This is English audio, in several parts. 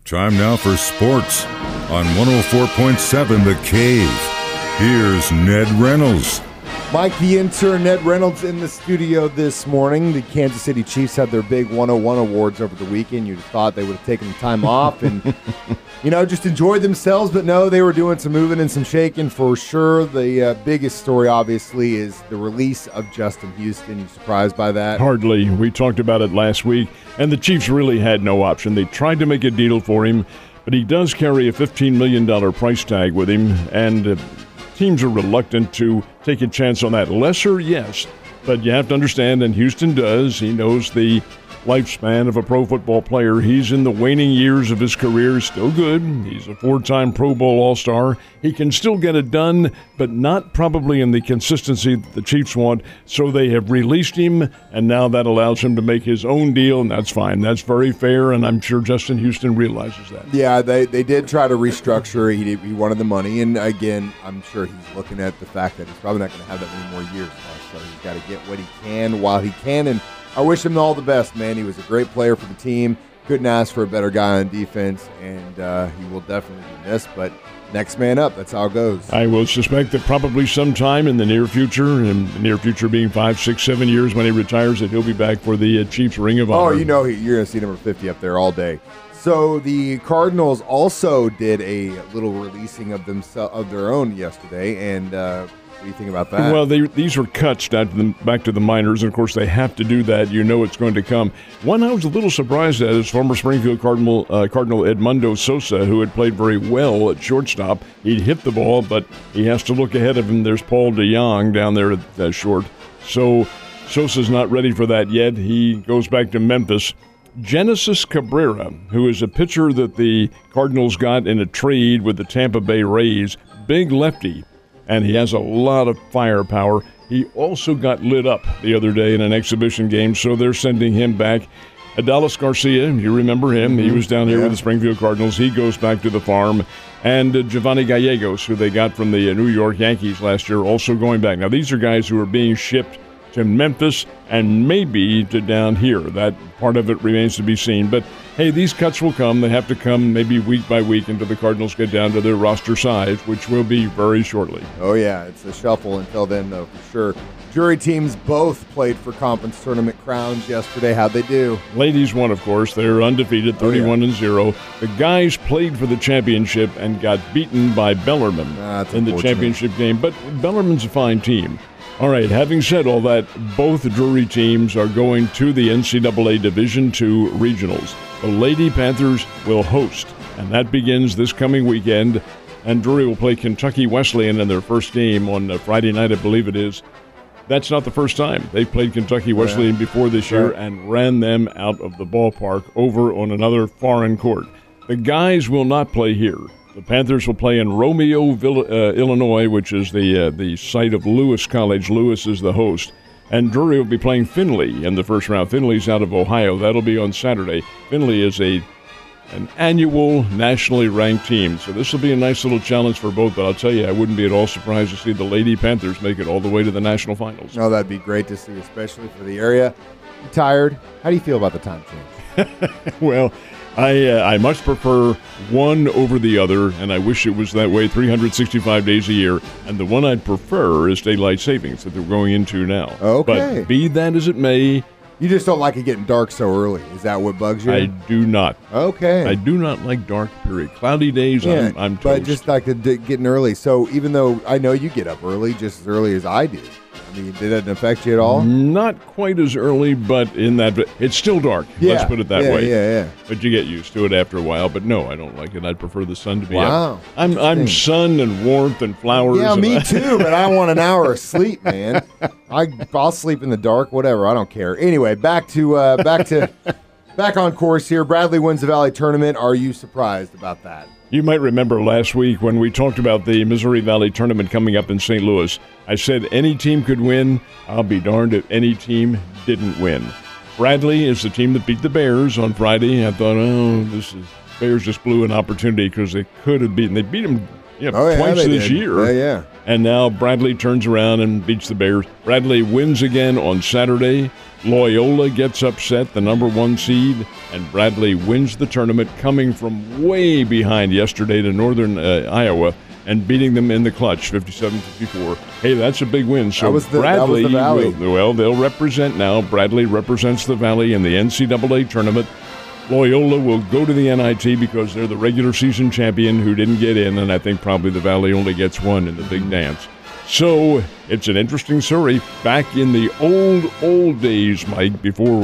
Time now for sports on 104.7 The Cave. Here's Ned Reynolds. Mike the intern, Ned Reynolds in the studio this morning. The Kansas City Chiefs had their big 101 awards over the weekend. You'd have thought they would have taken the time off and, just enjoyed themselves. But no, they were doing some moving and some shaking for sure. The biggest story, obviously, is the release of Justin Houston. You surprised by that? Hardly. We talked about it last week, and the Chiefs really had no option. They tried to make a deal for him, but he does carry a $15 million price tag with him, and teams are reluctant to take a chance on that. Lesser, yes, but you have to understand, and Houston does, he knows the lifespan of a pro football player. He's in the waning years of his career, still good. He's a four-time Pro Bowl All-Star. He can still get it done, but not probably in the consistency that the Chiefs want, so they have released him, and now that allows him to make his own deal, and that's fine. That's very fair, and I'm sure Justin Houston realizes that. Yeah, they did try to restructure. He wanted the money, and again, I'm sure he's looking at the fact that he's probably not going to have that many more years left, so he's got to get what he can while he can, and I wish him all the best, man. He was a great player for the team. Couldn't ask for a better guy on defense, and he will definitely be missed. But next man up, that's how it goes. I will suspect that probably sometime in the near future, and the near future being 5, 6, 7 years when he retires, that he'll be back for the Chiefs Ring of Honor. Oh, you're going to see number 50 up there all day. So the Cardinals also did a little releasing of their own yesterday, and what do you think about that? Well, these were cuts back to the minors, and of course they have to do that. You know it's going to come. One I was a little surprised at is former Springfield Cardinal Edmundo Sosa, who had played very well at shortstop. He'd hit the ball, but he has to look ahead of him. There's Paul DeJong down there at short. So Sosa's not ready for that yet. He goes back to Memphis. Genesis Cabrera, who is a pitcher that the Cardinals got in a trade with the Tampa Bay Rays, big lefty, and he has a lot of firepower. He also got lit up the other day in an exhibition game, so they're sending him back. Adolis Garcia, you remember him. He was down here with the Springfield Cardinals. He goes back to the farm. And Giovanni Gallegos, who they got from the New York Yankees last year, also going back. Now, these are guys who are being shipped to Memphis and maybe to down here. That part of it remains to be seen. But, hey, these cuts will come. They have to come maybe week by week until the Cardinals get down to their roster size, which will be very shortly. Oh, yeah, it's a shuffle until then, though, for sure. Jury teams both played for conference tournament crowns yesterday. How'd they do? Ladies won, of course. They're undefeated, 31-0. The guys played for the championship and got beaten by Bellarmine in the championship game. But Bellarmine's a fine team. All right, having said all that, both Drury teams are going to the NCAA Division II regionals. The Lady Panthers will host, and that begins this coming weekend. And Drury will play Kentucky Wesleyan in their first game on Friday night, I believe it is. That's not the first time. They played Kentucky Wesleyan before this year and ran them out of the ballpark over on another foreign court. The guys will not play here. The Panthers will play in Romeoville, Illinois, which is the site of Lewis College. Lewis is the host. And Drury will be playing Findlay in the first round. Findlay's out of Ohio. That'll be on Saturday. Findlay is an annual nationally ranked team. So this will be a nice little challenge for both. But I'll tell you, I wouldn't be at all surprised to see the Lady Panthers make it all the way to the national finals. Oh, that'd be great to see, especially for the area. You tired? How do you feel about the time change? Well, I much prefer one over the other, and I wish it was that way 365 days a year. And the one I'd prefer is daylight savings that they're going into now. Okay. But be that as it may, you just don't like it getting dark so early. Is that what bugs you? I do not. Okay. I do not like dark, period. Cloudy days, yeah, I'm toast. But just like getting early. So even though I know you get up early, just as early as I do, I mean, did it affect you at all? Not quite as early, but in that it's still dark. Yeah. Let's put it that way. Yeah. But you get used to it after a while. But no, I don't like it. I'd prefer the sun to be wow. up. I'm sun and warmth and flowers. Yeah, me too. But I want an hour of sleep, man. I'll sleep in the dark, whatever. I don't care. Anyway, back on course here. Bradley wins the Valley Tournament. Are you surprised about that? You might remember last week when we talked about the Missouri Valley Tournament coming up in St. Louis. I said any team could win. I'll be darned if any team didn't win. Bradley is the team that beat the Bears on Friday. I thought, Bears just blew an opportunity because they could have beaten. They beat them twice this year. Yeah. And now Bradley turns around and beats the Bears. Bradley wins again on Saturday. Loyola gets upset, the number 1 seed, and Bradley wins the tournament, coming from way behind yesterday to Northern Iowa and beating them in the clutch, 57-54. Hey, that's a big win. So Bradley, that was the Valley. Well, they'll represent now. Bradley represents the Valley in the NCAA tournament. Loyola will go to the NIT because they're the regular season champion who didn't get in, and I think probably the Valley only gets one in the big dance. So it's an interesting story. Back in the old days, Mike,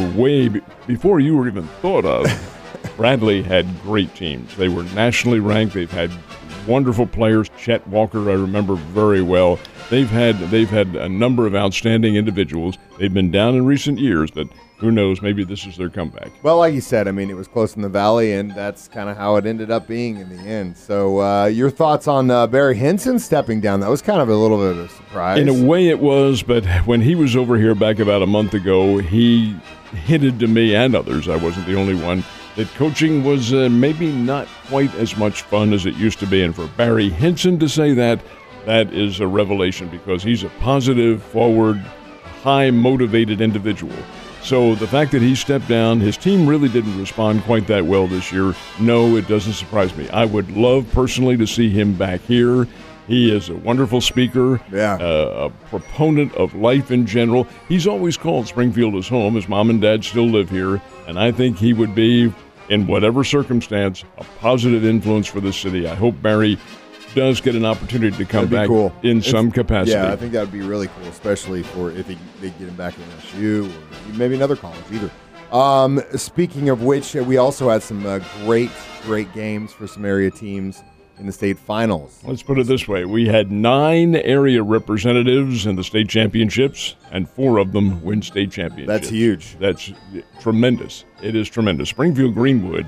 before you were even thought of, Bradley had great teams. They were nationally ranked. They've had wonderful players. Chet Walker, I remember very well. They've had a number of outstanding individuals. They've been down in recent years, but who knows? Maybe this is their comeback. Well, like you said, I mean, it was close in the Valley, and that's kind of how it ended up being in the end. So your thoughts on Barry Hinson stepping down? That was kind of a little bit of a surprise. In a way it was, but when he was over here back about a month ago, he hinted to me and others, I wasn't the only one, that coaching was maybe not quite as much fun as it used to be. And for Barry Hinson to say that is a revelation, because he's a positive, forward, high-motivated individual. So the fact that he stepped down, his team really didn't respond quite that well this year. No, it doesn't surprise me. I would love personally to see him back here. He is a wonderful speaker, a proponent of life in general. He's always called Springfield his home. His mom and dad still live here, and I think he would be, in whatever circumstance, a positive influence for the city. I hope Barry does get an opportunity to come back in some capacity. Yeah, I think that would be really cool, especially for if they get him back in SU or maybe another college either. Speaking of which, we also had some great games for some area teams in the state finals. Let's put it this way. We had 9 area representatives in the state championships, and 4 of them win state championships. That's huge. That's tremendous. It is tremendous. Springfield Greenwood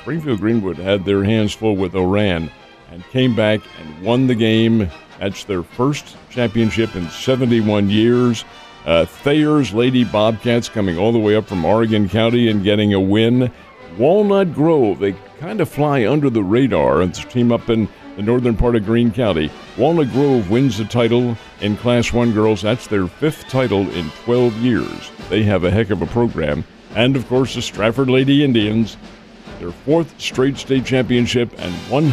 had their hands full with Oran and came back and won the game. That's their first championship in 71 years. Thayer's Lady Bobcats coming all the way up from Oregon County and getting a win. Walnut Grove, they kind of fly under the radar. It's a team up in the northern part of Greene County. Walnut Grove wins the title in Class 1 girls. That's their 5th title in 12 years. They have a heck of a program. And, of course, the Stratford Lady Indians, their 4th straight state championship and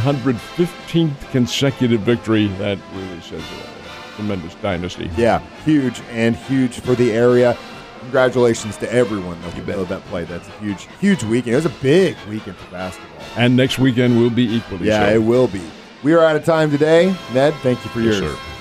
115th consecutive victory. That really says it all. Tremendous dynasty. Yeah, huge for the area. Congratulations to everyone that played. That's a huge weekend. It was a big weekend for basketball. And next weekend will be equally so. Yeah, it will be. We are out of time today. Ned, thank you for yours. Yes, sir.